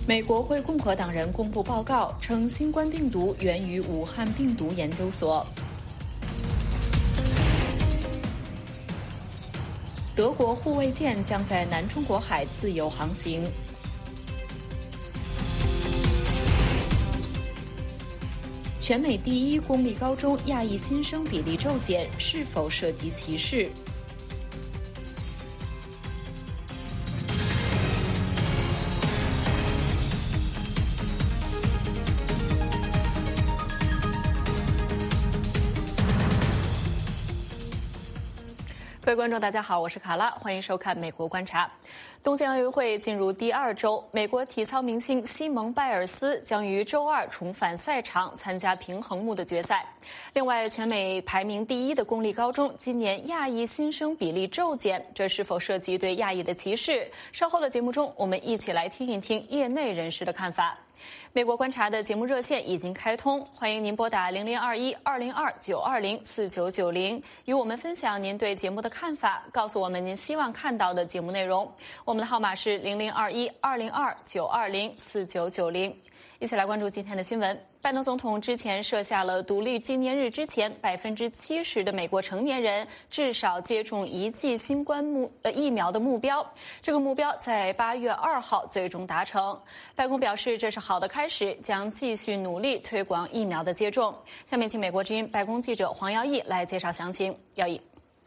美国国会共和党人公布报告，称新冠病毒源于武汉病毒研究所。德国护卫舰将在南中国海自由航行。全美第一公立高中亚裔新生比例骤减，是否涉及歧视？各位观众，大家好，我是卡拉，欢迎收看《美国观察》。东京奥运会进入第2周，美国体操明星西蒙·拜尔斯将于周2重返赛场参加平衡木的决赛。另外，全美排名第1的公立高中今年亚裔新生比例骤减，这是否涉及对亚裔的歧视？稍后的节目中，我们一起来听一听业内人士的看法。美国观察的节目热线已经开通，欢迎您拨打0021-202-920-4990，与我们分享您对节目的看法，告诉我们您希望看到的节目内容。我们的号码是0021-202-920-4990。一起来关注今天的新闻。拜登总统之前设下了独立纪念日之前70%的美国成年人至少接种1剂新冠疫苗的目标。这个目标在8月2号最终达成。白宫表示这是好的开始，将继续努力推广疫苗的接种。下面请美国之音白宫记者黄耀义来介绍详情。耀义。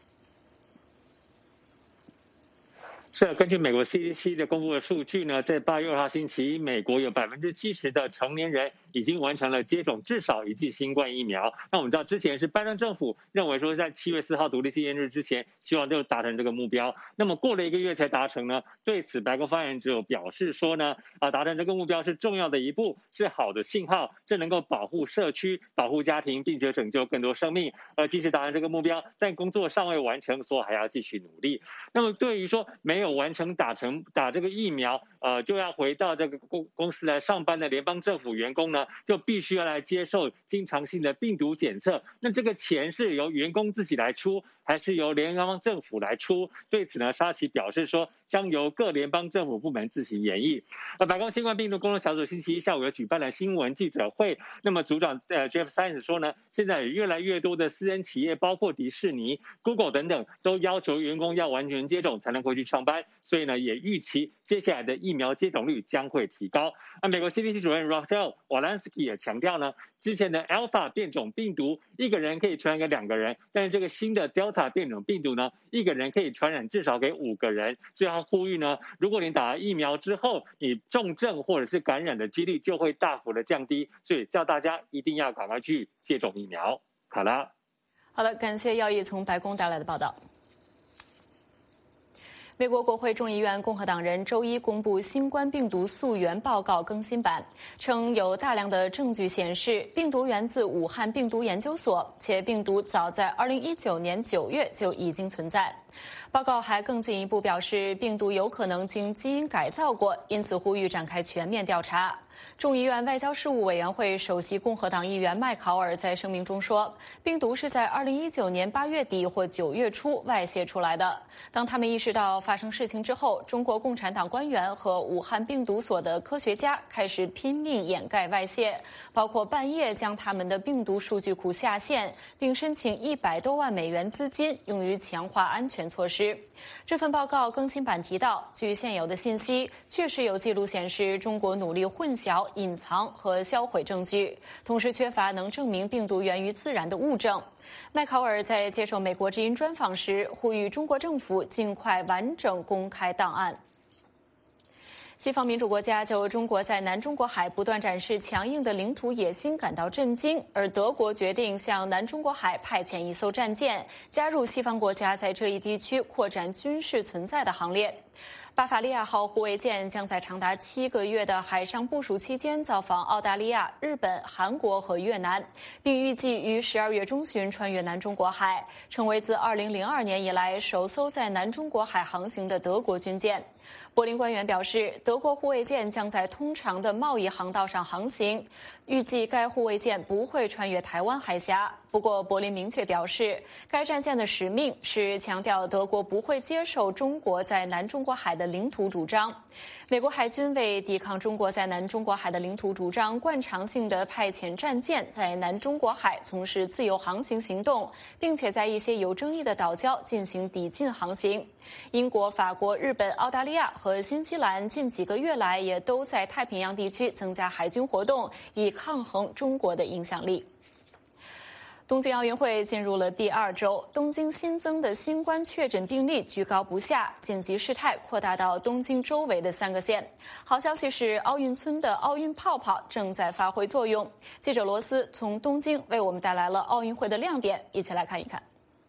是根据美国 CDC 的公布的数据呢，在8月2号星期一，美国有70%的成年人已经完成了接种至少1剂新冠疫苗。那我们知道之前是拜登政府认为说在7月4号独立纪念日之前，希望就达成这个目标。那么过了1个月才达成呢？对此，白宫发言人只有表示说呢，达成这个目标是重要的一步，是好的信号，这能够保护社区、保护家庭，并且拯救更多生命。即使达成这个目标，但工作尚未完成，所以还要继续努力。那么对于说没有完成打这个疫苗，就要回到这个公司来上班的联邦政府员工呢，就必须要来接受经常性的病毒检测。那这个钱是由员工自己来出，还是由联邦政府来出？对此呢，沙奇表示说，将由各联邦政府部门自行研议。白宫新冠病毒工作小组星期一下午又举办了新闻记者会，那么组长Jeff Zients 说呢，现在有越来越多的私人企业，包括迪士尼、Google 等等，都要求员工要完全接种才能回去上班。所以呢，也预期接下来的疫苗接种率将会提高。美国 CDC 主任 Rochelle Walensky 也强调呢，之前的 Alpha 变种病毒一个人可以传染给2个人，但是这个新的 Delta 变种病毒呢，一个人可以传染至少给5个人。所以他呼吁呢，如果你打了疫苗之后，你重症或者是感染的几率就会大幅的降低，所以叫大家一定要赶快去接种疫苗。好了， 好的，感谢耀义从白宫带来的报道。美国国会众议院共和党人周一公布新冠病毒溯源报告更新版，称有大量的证据显示病毒源自武汉病毒研究所，且病毒早在2019年9月就已经存在。报告还更进一步表示，病毒有可能经基因改造过，因此呼吁展开全面调查。众议院外交事务委员会首席共和党议员麦考尔在声明中说，病毒是在2019年8月底或9月初外泄出来的。当他们意识到发生事情之后，中国共产党官员和武汉病毒所的科学家开始拼命掩盖外泄，包括半夜将他们的病毒数据库下线，并申请100多万美元资金用于强化安全措施。这份报告更新版提到，据现有的信息，确实有记录显示中国努力混淆、隐藏和销毁证据，同时缺乏能证明病毒源于自然的物证。麦考尔在接受美国之音专访时，呼吁中国政府尽快完整公开档案。西方民主国家就中国在南中国海不断展示强硬的领土野心感到震惊，而德国决定向南中国海派遣一艘战舰，加入西方国家在这一地区扩展军事存在的行列。巴伐利亚号护卫舰将在长达7个月的海上部署期间造访澳大利亚、日本、韩国和越南，并预计于12月中旬穿越南中国海，成为自2002年以来首艘在南中国海航行的德国军舰。柏林官员表示，德国护卫舰将在通常的贸易航道上航行，预计该护卫舰不会穿越台湾海峡。 不过，柏林明确表示，该战舰的使命是强调德国不会接受中国在南中国海的领土主张。美国海军为抵抗中国在南中国海的领土主张，惯常性的派遣战舰在南中国海从事自由航行行动，并且在一些有争议的岛礁进行抵近航行。英国、法国、日本、澳大利亚和新西兰近几个月来也都在太平洋地区增加海军活动，以抗衡中国的影响力。东京奥运会进入了第2周，东京新增的新冠确诊病例居高不下，紧急事态扩大到东京周围的3个县。好消息是，奥运村的奥运泡泡正在发挥作用。记者罗斯从东京为我们带来了奥运会的亮点，一起来看一看。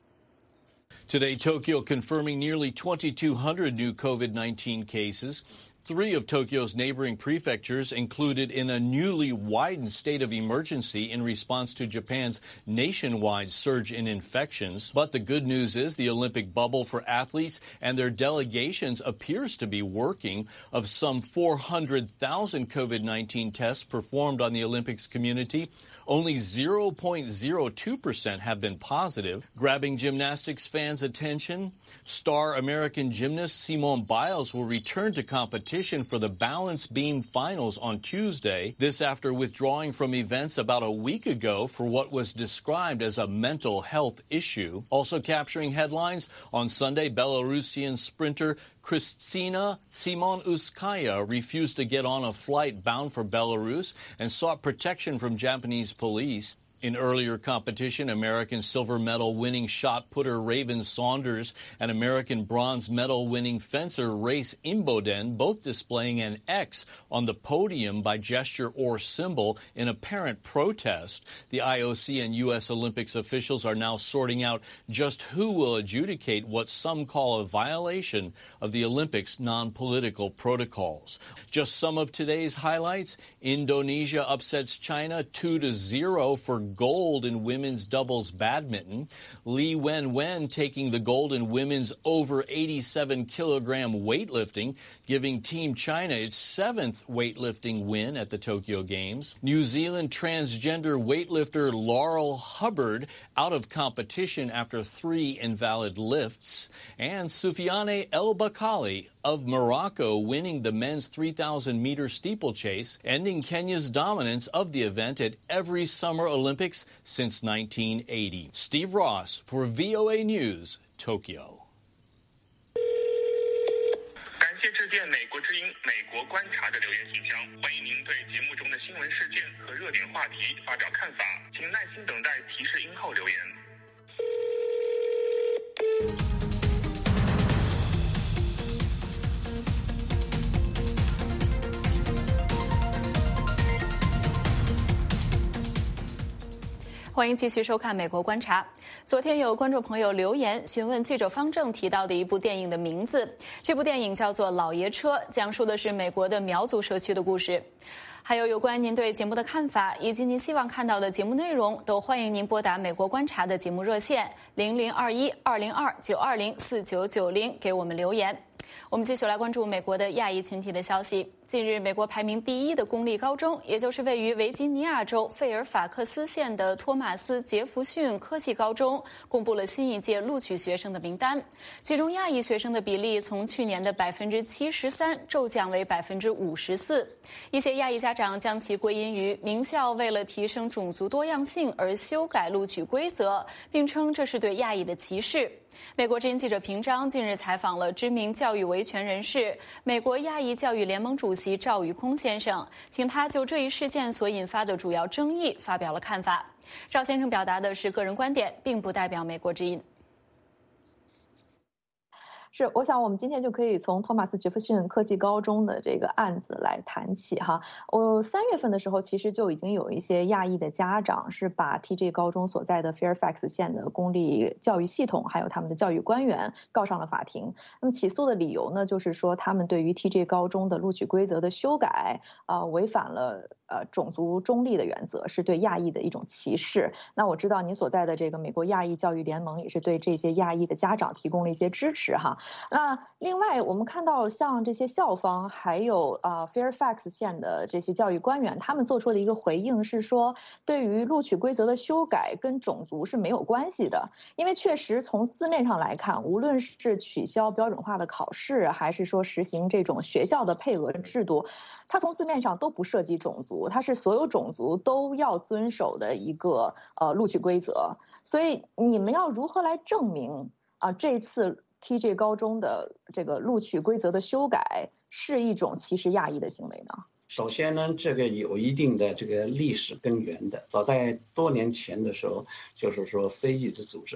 Today, Tokyo confirming nearly 2,200 new COVID-19 cases. 3 of Tokyo's neighboring prefectures included in a newly widened state of emergency in response to Japan's nationwide surge in infections. But the good news is the Olympic bubble for athletes and their delegations appears to be working. Of some 400,000 COVID-19 tests performed on the Olympics community, only 0.02% have been positive. Grabbing gymnastics fans' attention, star American gymnast Simone Biles will return to competition for the balance beam finals on Tuesday. This after withdrawing from events about a week ago for what was described as a mental health issue. Also capturing headlines on Sunday, Belarusian sprinter Kristina Simonskaya refused to get on a flight bound for Belarus and sought protection from Japanese police. In earlier competition, American silver medal winning shot putter Raven Saunders and American bronze medal winning fencer Race Imboden both displaying an X on the podium by gesture or symbol in apparent protest. The IOC and U.S. Olympics officials are now sorting out just who will adjudicate what some call a violation of the Olympics' non-political protocols. Just some of today's highlights. Indonesia upsets China 2-0 for gold in women's doubles badminton. Li Wenwen taking the gold in women's over 87-kilogram weightlifting, giving Team China its 7th weightlifting win at the Tokyo Games. New Zealand transgender weightlifter Laurel Hubbard out of competition after 3 invalid lifts. And Soufiane El Bakkali of Morocco winning the men's 3,000-meter steeplechase, ending Kenya's dominance of the event at every Summer Olympics since 1980. Steve Ross for VOA News, Tokyo. 感谢致电美国之音美国观察的留言信箱，欢迎您对节目中的新闻事件和热点话题发表看法，请耐心等待提示音后留言。 欢迎继续收看《美国观察》。昨天有观众朋友留言询问记者方正提到的一部电影的名字，这部电影叫做《老爷车》，讲述的是美国的苗族社区的故事。还有关您对节目的看法，以及您希望看到的节目内容，都欢迎您拨打《美国观察》的节目热线0021-202-920-4990给我们留言。我们继续来关注美国的亚裔群体的消息。近日，美国排名第1的公立高中，也就是位于维吉尼亚州费尔法克斯县的托马斯·杰弗逊科技高中，公布了新一届录取学生的名单，其中亚裔学生的比例从去年的73%骤降为54%。一些亚裔家长将其归因于名校为了提升种族多样性而修改录取规则，并称这是对亚裔的歧视。美国之音记者平章近日采访了知名教育维权人士、美国亚裔教育联盟主席赵宇空先生，请他就这一事件所引发的主要争议发表了看法。赵先生表达的是个人观点，并不代表美国之音。 是，我想我们今天就可以从托马斯·杰弗逊科技高中的这个案子来谈起哈。3月份的时候，其实就已经有一些亚裔的家长是把 TJ 高中所在的 Fairfax 县的公立教育系统，还有他们的教育官员告上了法庭。那么起诉的理由呢，就是说他们对于 TJ 高中的录取规则的修改，违反了种族中立的原则，是对亚裔的一种歧视。那我知道您所在的这个美国亚裔教育联盟也是对这些亚裔的家长提供了一些支持哈。那另外我们看到像这些校方还有Fairfax 县的这些教育官员，他们做出的一个回应是说，对于录取规则的修改跟种族是没有关系的，因为确实从字面上来看，无论是取消标准化的考试，还是说实行这种学校的配额制度，它从字面上都不涉及种族，它是所有种族都要遵守的一个录取规则。所以你们要如何来证明这次 TJ 高中的这个录取规则的修改是一种歧视亚裔的行为呢？ 首先呢，这个有一定的这个历史根源的。早在多年前的时候，就是说非裔的组织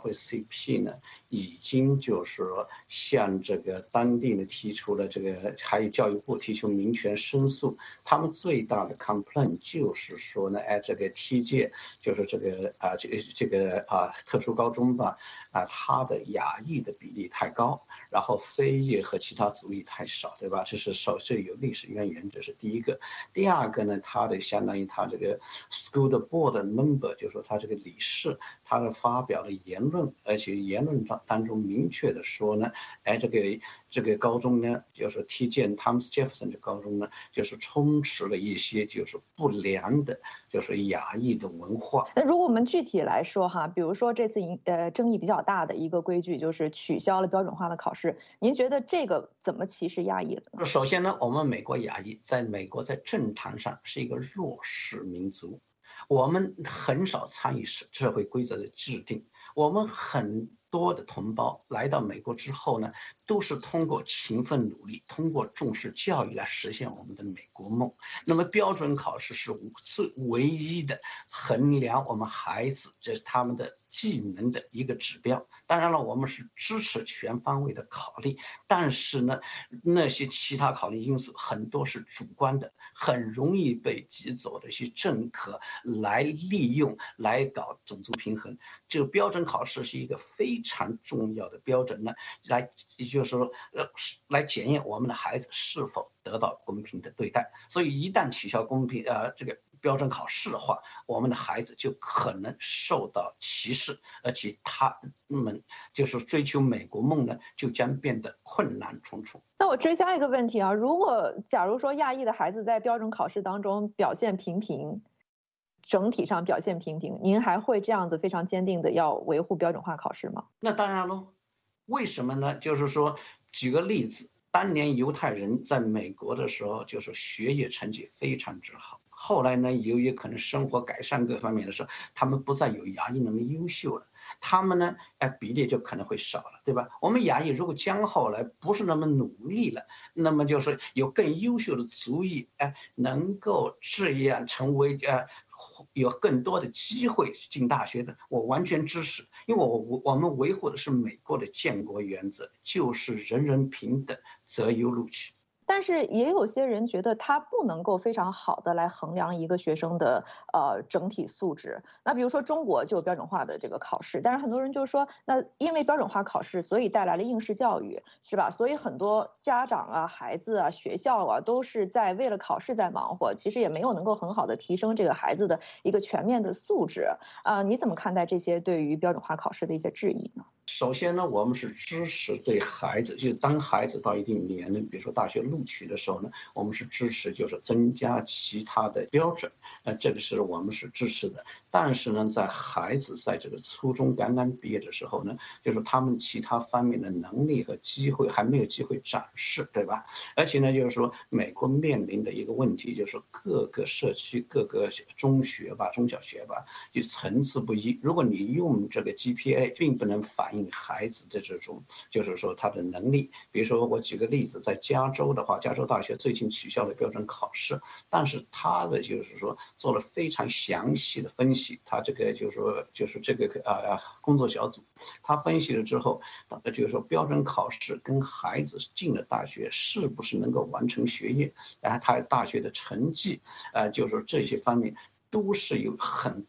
NAACP 呢，已经就是说向这个当地呢提出了这个，还有教育部提出民权申诉。他们最大的 complaint 就是说呢，这个 TJ 就是这个特殊高中吧，它的亚裔的比例太高，然后非裔和其他族裔太少，对吧？这是这有历史渊源，这是第一个。第二个呢，它的相当于它这个 school board member， 就是说他这个理事，他的发表了言论，而且言论当中明确的说呢，这个高中呢，就是TJ Thomas Jefferson 这高中呢，就是充斥了一些就是不良的，就是亚裔的文化。 那如果我们具体来说哈，比如说这次争议比较大的一个规矩就是取消了标准化的考试，您觉得这个怎么歧视亚裔了呢？ 首先呢，我们美国亚裔在美国在政坛上是一个弱势民族，我们很少参与社会规则的制定，我们很多的同胞来到美国之后呢，都是通过勤奋努力，通过重视教育来实现我们的美国梦。那么标准考试是唯一的衡量我们孩子这是他们的技能的一个指标。当然了，我们是支持全方位的考虑，但是呢，那些其他考虑因素很多是主观的，很容易被极左的一些政客来利用，来搞种族平衡。这个标准考试是一个非常重要的标准呢，就是说来检验我们的孩子是否得到公平的对待。所以一旦取消这个标准考试的话，我们的孩子就可能受到歧视，而且他们就是追求美国梦呢，就将变得困难重重。 那我追加一个问题啊，假如说亚裔的孩子在标准考试当中表现平平，整体上表现平平，您还会这样子非常坚定的要维护标准化考试吗？ 那当然喽，为什么呢？就是说，举个例子，当年犹太人在美国的时候，就是学业成绩非常之好。后来呢，由于可能生活改善各方面的时候，他们不再有亚裔那么优秀了，他们呢，比例就可能会少了，对吧？我们亚裔如果将后来不是那么努力了，那么就是有更优秀的族裔，能够这样成为有更多的机会进大学的，我完全支持，因为我们维护的是美国的建国原则，就是人人平等，择优录取。 但是也有些人觉得它不能够非常好的来衡量一个学生的整体素质。那比如说中国就有标准化的这个考试，但是很多人就说，那因为标准化考试，所以带来了应试教育，是吧？所以很多家长啊、孩子啊、学校啊，都是在为了考试在忙活，其实也没有能够很好的提升这个孩子的一个全面的素质。你怎么看待这些对于标准化考试的一些质疑呢？ 首先呢，我们是支持对孩子，就当孩子到一定年龄，比如说大学录取的时候呢，我们是支持就是增加其他的标准，这个是我们是支持的。但是呢，在孩子在这个初中刚刚毕业的时候呢，就是他们其他方面的能力和机会还没有机会展示，对吧？而且呢，就是说美国面临的一个问题就是各个社区、各个中学吧、中小学吧，就层次不一。如果你用这个 GPA， 并不能反映孩子的这种，就是说他的能力。比如说我举个例子，在加州的话，加州大学最近取消了标准考试，但是他的就是说做了非常详细的分析，他这个就是这个工作小组，他分析了之后，就是说标准考试跟孩子进了大学是不是能够完成学业，然后他大学的成绩，就是说这些方面都是有很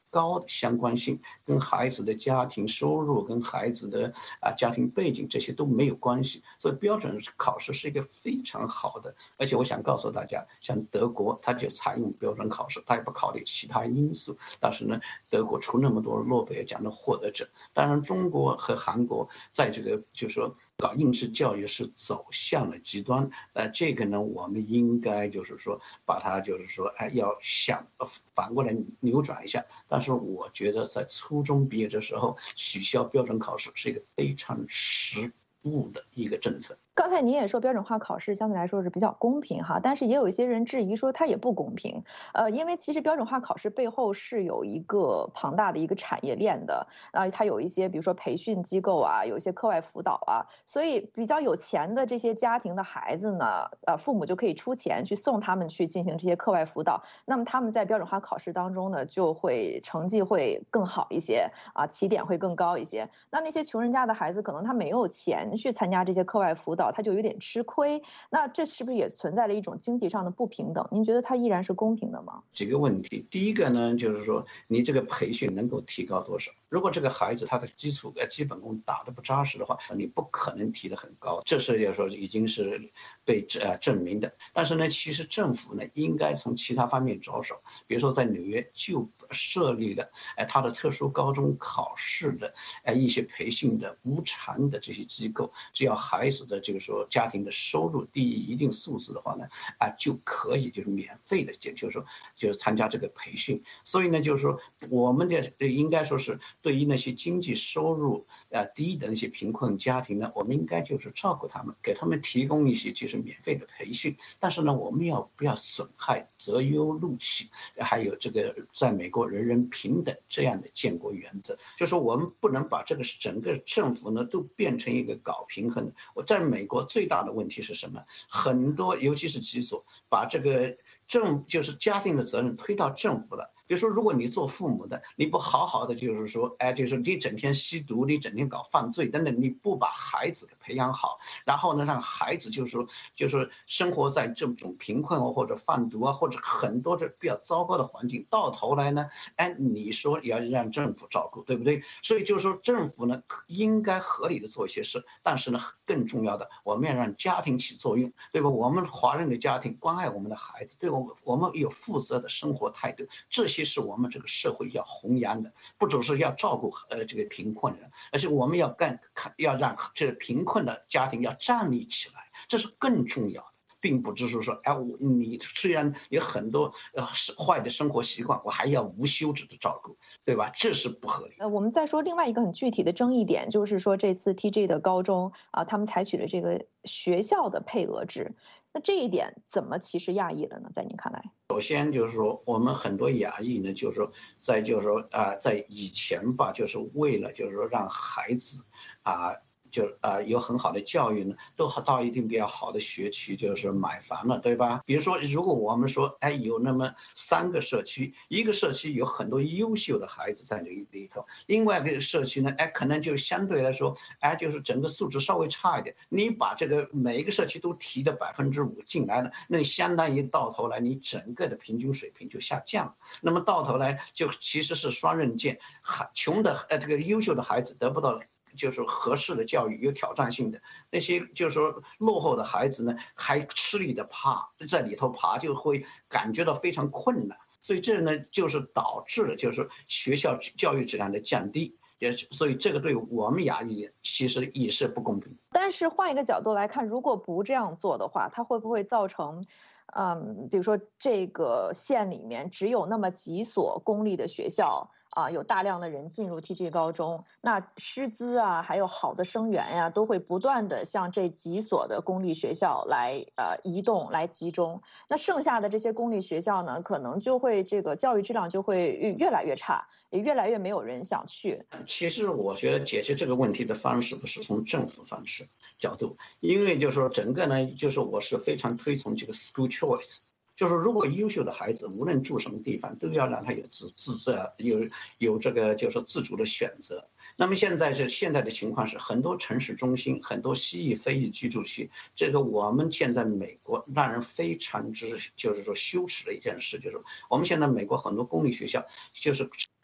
高的相关性，跟孩子的家庭收入、跟孩子的家庭背景这些都没有关系。所以标准考试是一个非常好的，而且我想告诉大家，像德国，它就采用标准考试，它也不考虑其他因素。但是呢，德国出那么多诺贝尔奖的获得者，当然中国和韩国在这个就是说搞应试教育是走向了极端。这个呢，我们应该就是说把它就是说要想反过来扭转一下。但是我觉得在初中毕业的时候取消标准考试是一个非常实务的一个政策。 刚才您也说标准化考试相对来说是比较公平哈，但是也有一些人质疑说它也不公平，因为其实标准化考试背后是有一个庞大的一个产业链的，它有一些比如说培训机构啊，有一些课外辅导啊，所以比较有钱的这些家庭的孩子呢，父母就可以出钱去送他们去进行这些课外辅导，那么他们在标准化考试当中呢，就会成绩会更好一些啊，起点会更高一些。那些穷人家的孩子可能他没有钱去参加这些课外辅导，他就有点吃亏，那这是不是也存在了一种经济上的不平等？您觉得它依然是公平的吗？ 几个问题，第一个呢，就是说你这个培训能够提高多少？如果这个孩子他的基本功打得不扎实的话，你不可能提得很高，这是要说已经是被证明的。但是呢，其实政府呢应该从其他方面着手，比如说在纽约就设立了它的特殊高中考试的一些培训的无偿的这些机构，只要孩子的这个说家庭的收入低于一定数字的话呢，就可以就是免费的就是参加这个培训。所以呢，就是说我们的应该说是对于那些经济收入低的那些贫困家庭呢，我们应该就是照顾他们，给他们提供一些就是免费的培训。但是呢，我们不要损害择优录取，还有这个在美国人人平等这样的建国原则，就是我们不能把这个整个政府呢都变成一个搞平衡的。我在美国最大的问题是什么？很多尤其是几所把这个就是家庭的责任推到政府了。比如说，如果你做父母的，你不好好的就是说，就是你整天吸毒，你整天搞犯罪等等，你不把孩子给培养好，然后呢，让孩子就是生活在这种贫困或者贩毒或者很多这比较糟糕的环境，到头来呢，你说要让政府照顾，对不对？所以就是说，政府呢应该合理的做一些事，但是呢，更重要的，我们要让家庭起作用，对吧？我们华人的家庭关爱我们的孩子，对我们有负责的生活态度，这些是我们这个社会要弘扬的，不只是要照顾这个贫困人，而且我们要让这贫困的家庭要站立起来，这是更重要的，并不只是说，你虽然有很多坏的生活习惯，我还要无休止的照顾，对吧？这是不合理。 我们再说另外一个很具体的争议点，就是说这次 TG 的高中他们采取了这个学校的配额制。那这一点怎么歧视亚裔了呢？在您看来， 首先就是说，我们很多亚裔呢，就是说在以前吧，就是为了就是说让孩子有很好的教育呢，都到一定比较好的学区，就是买房了，对吧？比如说，如果我们说，有那么3个社区，一个社区有很多优秀的孩子在里头，另外一个社区呢，可能就相对来说，就是整个素质稍微差一点。你把这个每一个社区都提的5%进来了，那相当于到头来你整个的平均水平就下降了。那么到头来就其实是双刃剑，穷的这个优秀的孩子得不到就是合适的教育，有挑战性的那些就是说落后的孩子呢，还吃力的在里头爬，就会感觉到非常困难，所以这呢就是导致了就是学校教育质量的降低，所以这个对我们亚裔其实也是不公平。 但是换一个角度来看，如果不这样做的话，它会不会造成比如说这个县里面只有那么几所公立的学校有大量的人进入 TG 高中，那师资还有好的生源呀，都会不断的向这几所的公立学校来移动来集中。那剩下的这些公立学校呢，可能就会这个教育质量就会越来越差，也越来越没有人想去。 其实我觉得解决这个问题的方式不是从政府方式角度，因为就是说整个呢，就是我是非常推崇这个 school choice。就是如果优秀的孩子无论住什么地方，都要让他有自有这个就是自主的选择。那么现在的情况是，很多城市中心，很多西裔非裔居住区，这个我们现在美国让人非常之就是说羞耻的一件事，就是我们现在美国很多公立学校就是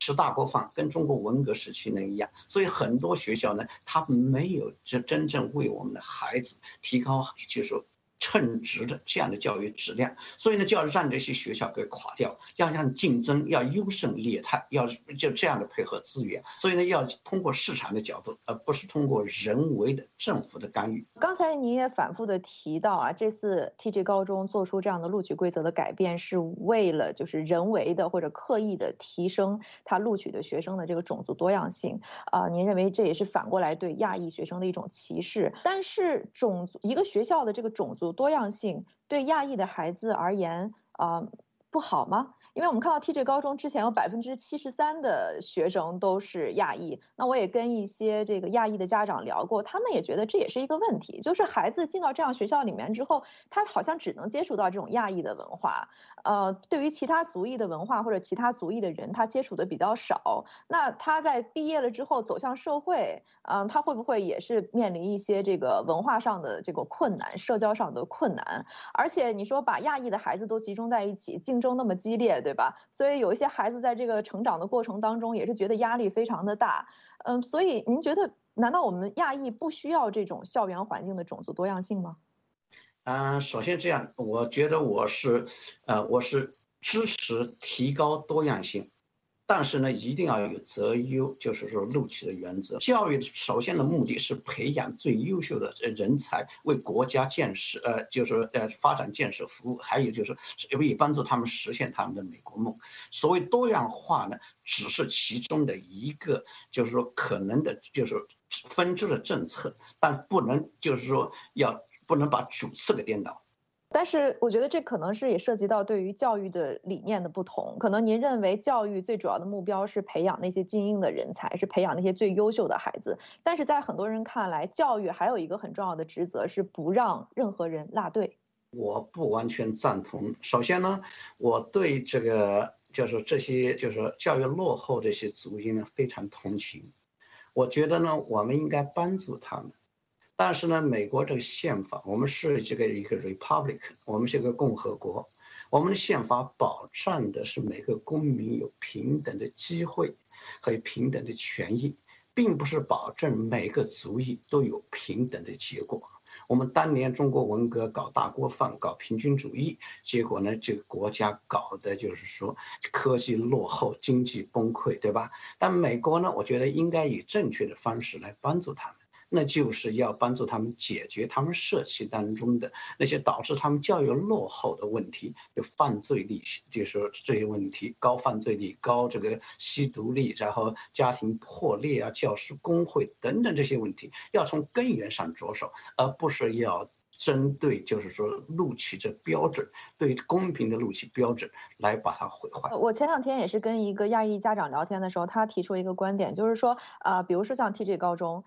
吃大锅饭，跟中国文革时期呢一样。所以很多学校呢，他没有真正为我们的孩子提高就是说称职的这样的教育质量，所以呢，就要让这些学校给垮掉，要让竞争要优胜劣汰，要就这样的配合资源，所以呢，要通过市场的角度，而不是通过人为的政府的干预。 刚才你也反复的提到啊，这次 TG 高中做出这样的录取规则的改变，是为了就是人为的或者刻意的提升他录取的学生的这个种族多样性您认为这也是反过来对亚裔学生的一种歧视？但是一个学校的这个种族多样性对亚裔的孩子而言不好吗？因为我们看到 TG 高中之前有73%的学生都是亚裔，那我也跟一些这个亚裔的家长聊过，他们也觉得这也是一个问题，就是孩子进到这样学校里面之后，他好像只能接触到这种亚裔的文化，对于其他族裔的文化或者其他族裔的人，他接触的比较少。那他在毕业了之后走向社会，他会不会也是面临一些这个文化上的这个困难，社交上的困难？而且你说把亚裔的孩子都集中在一起，竞争那么激烈，对吧？所以有一些孩子在这个成长的过程当中也是觉得压力非常的大。所以您觉得难道我们亚裔不需要这种校园环境的种族多样性吗？ 首先这样，我觉得我是支持提高多样性，但是呢，一定要有择优，就是说录取的原则。教育首先的目的是培养最优秀的人才，为国家建设，就是发展建设服务，还有就是为帮助他们实现他们的美国梦。所谓多样化呢，只是其中的一个，就是说可能的，就是分支的政策，但不能就是说不能把主次给颠倒。 但是我觉得这可能是也涉及到对于教育的理念的不同，可能您认为教育最主要的目标是培养那些精英的人才，是培养那些最优秀的孩子，但是在很多人看来，教育还有一个很重要的职责是不让任何人落队。 我不完全赞同。首先呢，我对这个就是这些就是教育落后这些族裔呢非常同情，我觉得呢我们应该帮助他们。但是呢，美国这个宪法，我们是这个一个 republic， 我们是一个共和国，我们的宪法保障的是每个公民有平等的机会和平等的权益，并不是保证每个族裔都有平等的结果。我们当年中国文革搞大锅饭，搞平均主义，结果呢，这个国家搞的就是说科技落后，经济崩溃，对吧？但美国呢，我觉得应该以正确的方式来帮助他们。那就是要帮助他们解决他们社区当中的那些导致他们教育落后的问题，就犯罪率，就是这些问题，高犯罪率、高这个吸毒率，然后家庭破裂啊、教师工会等等这些问题，要从根源上着手，而不是要针对就是说录取这标准，对公平的录取标准来把它毁坏。 我前2天也是跟一个亚裔家长聊天的时候，他提出一个观点，就是说比如说像 TG 高中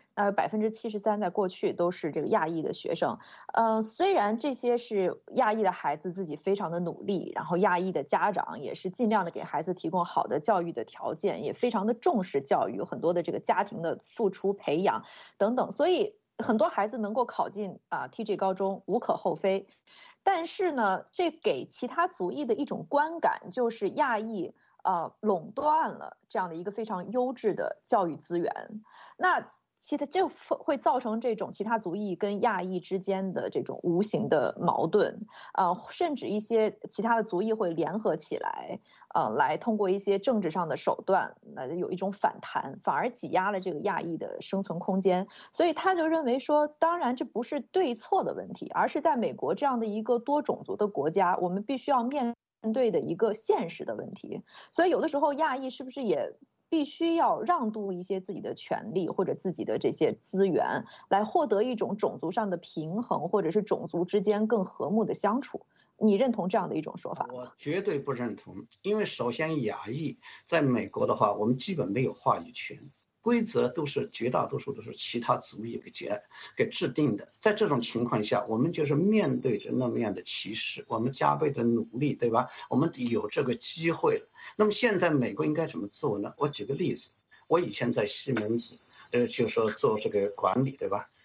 ，73%在过去都是这个亚裔的学生，虽然这些是亚裔的孩子自己非常的努力，然后亚裔的家长也是尽量的给孩子提供好的教育的条件，也非常的重视教育，有很多的这个家庭的付出培养等等，所以很多孩子能够考进TG 高中无可厚非。但是呢，这给其他族裔的一种观感就是亚裔垄断了这样的一个非常优质的教育资源。那这会造成这种其他族裔跟亚裔之间的这种无形的矛盾，甚至一些其他的族裔会联合起来，来通过一些政治上的手段，有一种反弹，反而挤压了这个亚裔的生存空间。所以他就认为说，当然这不是对错的问题，而是在美国这样的一个多种族的国家，我们必须要面对的一个现实的问题。所以有的时候亚裔是不是也必须要让渡一些自己的权利或者自己的这些资源，来获得一种种族上的平衡，或者是种族之间更和睦的相处？你认同这样的一种说法吗？ 我绝对不认同，因为首先亚裔在美国的话，我们基本没有话语权，规则绝大多数都是其他族裔给制定的。在这种情况下，我们就是面对着那么样的歧视，我们加倍的努力，对吧？我们有这个机会了。那么现在美国应该怎么做呢？我举个例子，我以前在西门子，就是说做这个管理，对吧？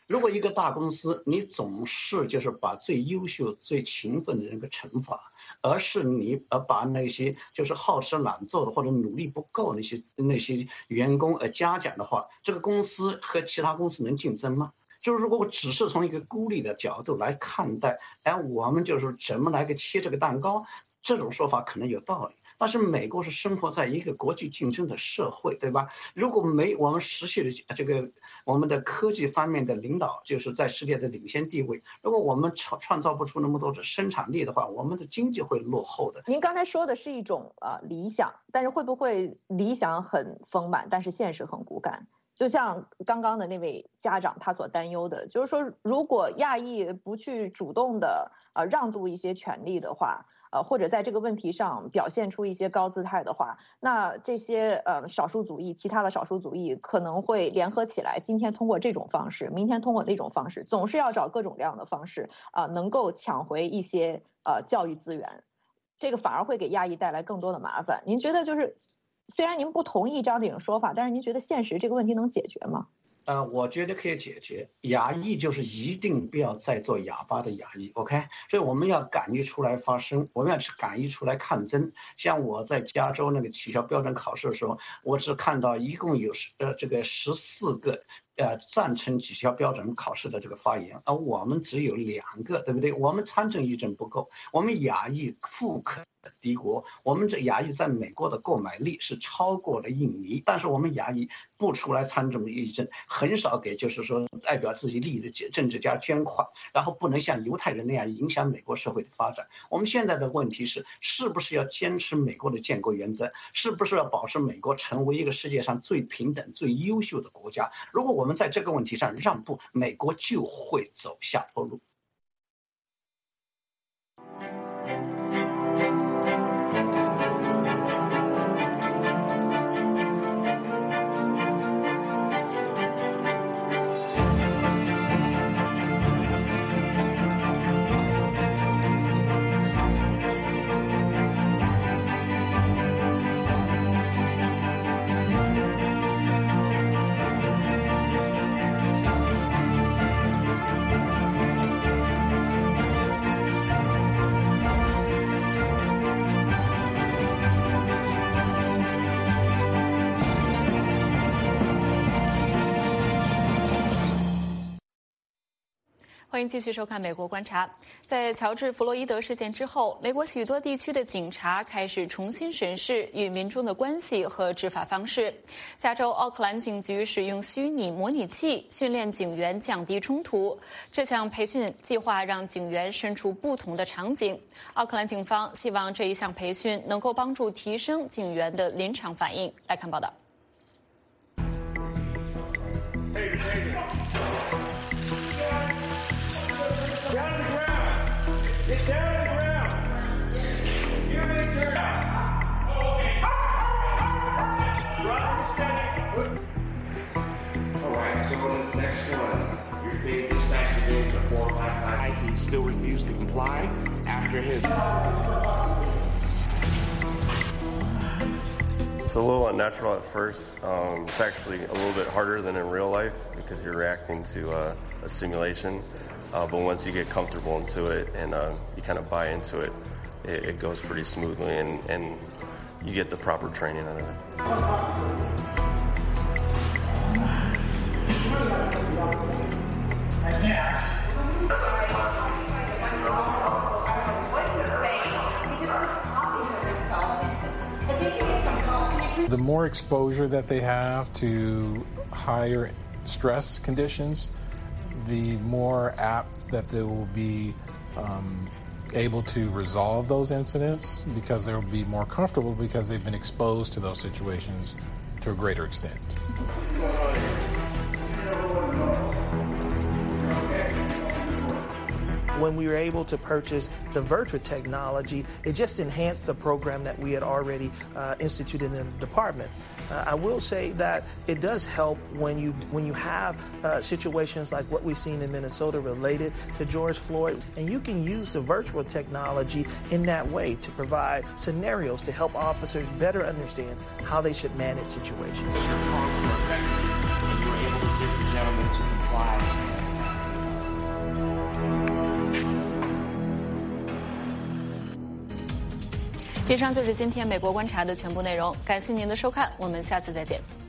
如果一个大公司你总是就是把最优秀、最勤奋的人给惩罚，而把那些就是好吃懒做的或者努力不够那些员工嘉奖的话，这个公司和其他公司能竞争吗？就是如果我只是从一个孤立的角度来看待，我们就是怎么来切这个蛋糕，这种说法可能有道理。但是美国是生活在一个国际竞争的社会，对吧？如果没我们实现了我们的科技方面的领导，就是在世界的领先地位，如果我们创造不出那么多的生产力的话，我们的经济会落后的。 您刚才说的是一种理想，但是会不会理想很丰满，但是现实很骨感？就像刚刚的那位家长他所担忧的，就是说，如果亚裔不去主动的让渡一些权利的话，或者在这个问题上表现出一些高姿态的话，那这些少数族裔，其他的少数族裔可能会联合起来，今天通过这种方式，明天通过那种方式，总是要找各种各样的方式能够抢回一些教育资源，这个反而会给亚裔带来更多的麻烦。您觉得就是虽然您不同意张鼎说法，但是您觉得现实这个问题能解决吗？ 我觉得可以解决。亚裔就是一定不要再做哑巴的亚裔 ，OK？ 所以我们要敢于出来发声，我们要敢于出来抗争。像我在加州那个取消标准考试的时候，我只看到一共有14个赞成取消标准考试的这个发言，而我们只有2个，对不对？我们参政议政不够，我们亚裔富可敌国，我们这亚裔在美国的购买力是超过了印尼，但是我们亚裔不出来参政议政，很少给就是说代表自己利益的政治家捐款，然后不能像犹太人那样影响美国社会的发展。我们现在的问题是不是要坚持美国的建国原则？是不是要保持美国成为一个世界上最平等、最优秀的国家？如果我们在这个问题上让步，美国就会走下坡路。 欢迎继续收看《美国观察》。在乔治·弗洛伊德事件之后，美国许多地区的警察开始重新审视与民众的关系和执法方式。加州奥克兰警局使用虚拟模拟器训练警员降低冲突。这项培训计划让警员身处不同的场景。奥克兰警方希望这一项培训能够帮助提升警员的临场反应。来看报道。 Get down on the ground. You may turn out. Drop the setting. All right, so on this next one, you're being dispatched again to 455. He still refused to comply after his. It's a little unnatural at first. It's actually a little bit harder than in real life because you're reacting to a simulation. But once you get comfortable into it and you kind of buy into it, it goes pretty smoothly and you get the proper training out of it. The more exposure that they have to higher stress conditions, the more apt that they will be able to resolve those incidents because they'll be more comfortable because they've been exposed to those situations to a greater extent. When we were able to purchase the Virtua technology, it just enhanced the program that we had already instituted in the department. I will say that it does help when you have situations like what we've seen in Minnesota related to George Floyd, and you can use the virtual technology in that way to provide scenarios to help officers better understand how they should manage situations. You were able to get the gentleman to comply 以上就是今天美国观察的全部内容，感谢您的收看，我们下次再见。